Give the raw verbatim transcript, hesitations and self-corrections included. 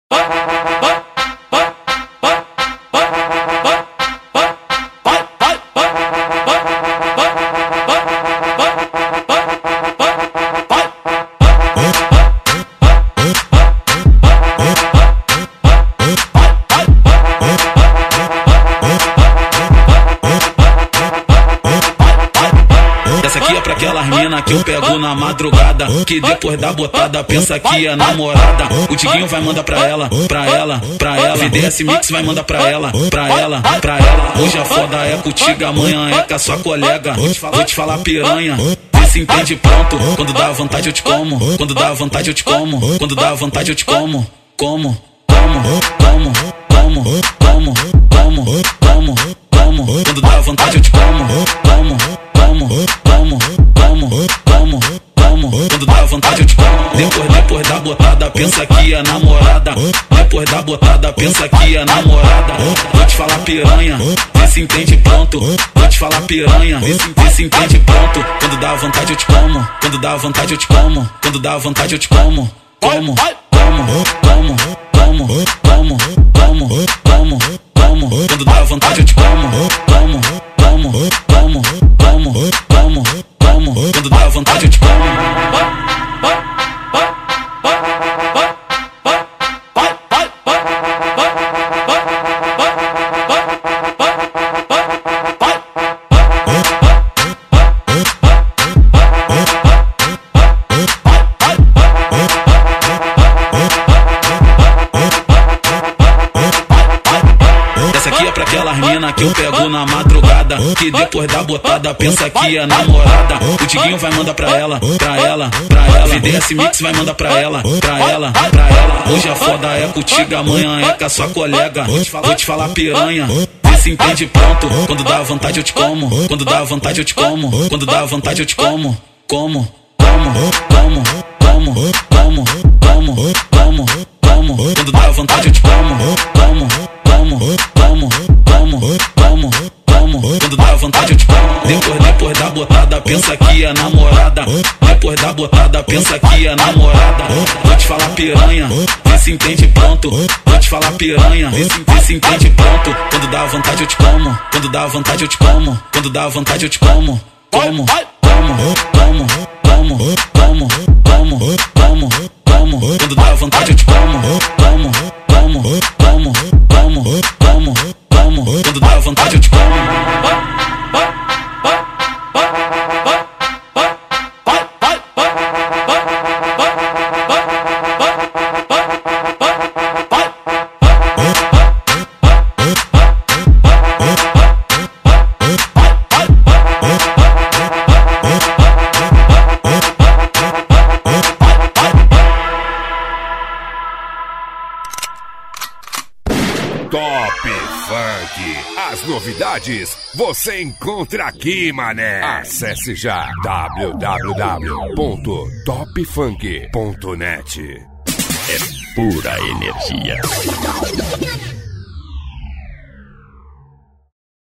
Essa aqui é pra aquelas mina que eu pego na madrugada, que depois da botada pensa que é namorada. O Diguinho vai mandar pra ela, pra ela, pra ela. V D S Mix vai mandar pra ela, pra ela, pra ela. Hoje a foda é contigo, amanhã é com a sua colega. Vou te falar piranha, vê se entende pronto. Quando dá vontade eu te como, quando dá vontade eu te como, quando dá vontade eu te como, como, como, como, como, como, como, como, como. Quando dá vontade eu te como, como, como, como, como, como, como. Quando dá vontade eu te como. Depois, depois da botada pensa que é namorada. Depois da botada pensa que é namorada. Vou te falar piranha, vê se entende pronto. Vou te falar piranha, vê se, vê se entende pronto. Quando dá vontade eu te como, quando dá vontade eu te como, quando dá vontade eu te como, como, como, como, como, como, como, como, como. Quando dá vontade eu te como, como, como, como, como, como, como. Quando dá vontade eu te como. Essa aqui é pra aquelas mina que eu pego na madrugada, que depois da botada pensa que é namorada. O Diguinho vai mandar pra ela, pra ela, pra ela. V D S Mix vai mandar pra ela, pra ela, pra ela. Hoje a foda é contigo, amanhã é com a sua colega. Vou te falar piranha, vê se entende pronto. Quando dá vontade eu te como, quando dá vontade eu te como, quando dá vontade eu te como, como, como, como, como, como, como, como, como. Quando dá vontade eu te como, como, como, como, como, como, como. Quando dá vontade eu te como. Depois, depois da botada pensa que é namorada. Depois da botada pensa que é namorada. Vou te falar piranha, vê se entende pronto. Vou te falar piranha, vê se, vê se entende pronto. Quando dá vontade eu te como, quando dá vontade eu te como, quando dá vontade eu te como, como, como, como, como, como, como, como, como. Quando dá vontade eu te como, como, como, como, como, como, como. Quando dá vontade eu te como. Top Funk. As novidades você encontra aqui, mané. Acesse já w w w ponto top funk ponto net. É pura energia.